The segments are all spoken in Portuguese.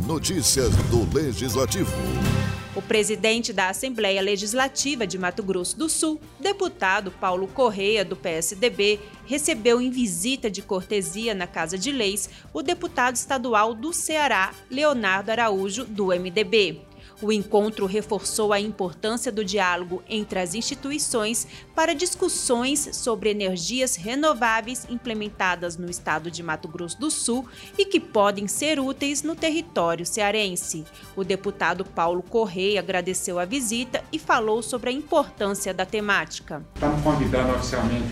Notícias do Legislativo. O presidente da Assembleia Legislativa de Mato Grosso do Sul, deputado Paulo Correia, do PSDB, recebeu em visita de cortesia na Casa de Leis o deputado estadual do Ceará, Leonardo Araújo, do MDB. O encontro reforçou a importância do diálogo entre as instituições para discussões sobre energias renováveis implementadas no estado de Mato Grosso do Sul e que podem ser úteis no território cearense. O deputado Paulo Correia agradeceu a visita e falou sobre a importância da temática. Estamos convidando oficialmente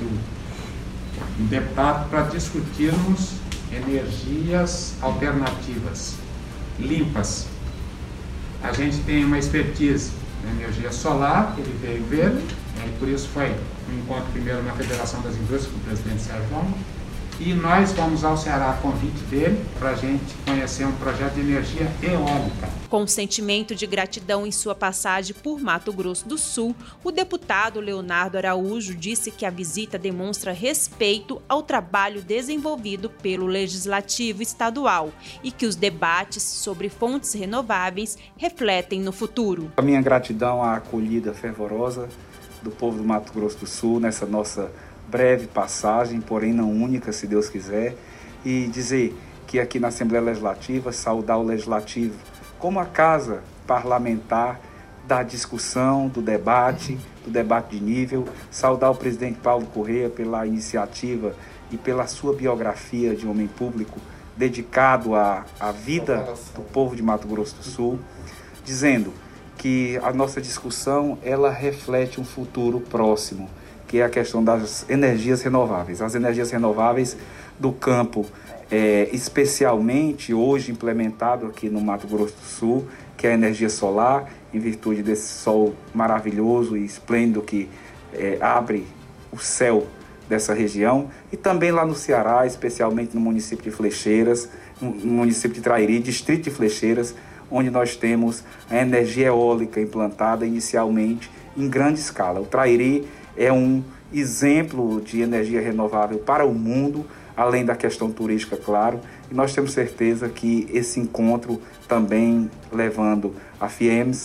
o deputado para discutirmos energias alternativas, limpas. A gente tem uma expertise na energia solar, que ele veio ver, e por isso foi um encontro primeiro na Federação das Indústrias com o presidente Sérgio Gomes. E nós vamos ao Ceará a convite dele para a gente conhecer um projeto de energia eólica. Com sentimento de gratidão em sua passagem por Mato Grosso do Sul, o deputado Leonardo Araújo disse que a visita demonstra respeito ao trabalho desenvolvido pelo Legislativo Estadual e que os debates sobre fontes renováveis refletem no futuro. A minha gratidão à acolhida fervorosa do povo do Mato Grosso do Sul nessa nossa breve passagem, porém não única, se Deus quiser, e dizer que aqui na Assembleia Legislativa, saudar o Legislativo como a casa parlamentar da discussão, do debate de nível, saudar o presidente Paulo Correia pela iniciativa e pela sua biografia de homem público dedicado à vida do povo de Mato Grosso do Sul, dizendo que a nossa discussão ela reflete um futuro próximo, que é a questão das energias renováveis. As energias renováveis do campo, especialmente hoje implementado aqui no Mato Grosso do Sul, que é a energia solar, em virtude desse sol maravilhoso e esplêndido que abre o céu dessa região, e também lá no Ceará, especialmente no município de Flecheiras, no município de Trairi, distrito de Flecheiras, onde nós temos a energia eólica implantada inicialmente em grande escala. O Trairi é um exemplo de energia renovável para o mundo, além da questão turística, claro, e nós temos certeza que esse encontro também levando a FIEMS,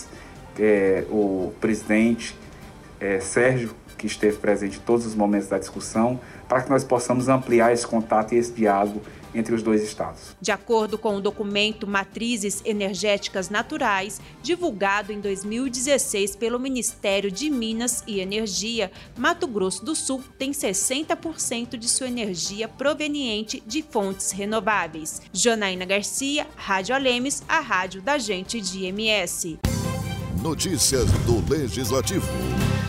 o presidente Sérgio, que esteve presente em todos os momentos da discussão, para que nós possamos ampliar esse contato e esse diálogo entre os dois estados. De acordo com o documento Matrizes Energéticas Naturais, divulgado em 2016 pelo Ministério de Minas e Energia, Mato Grosso do Sul tem 60% de sua energia proveniente de fontes renováveis. Janaína Garcia, Rádio Alemes, a rádio da gente de MS. Notícias do Legislativo.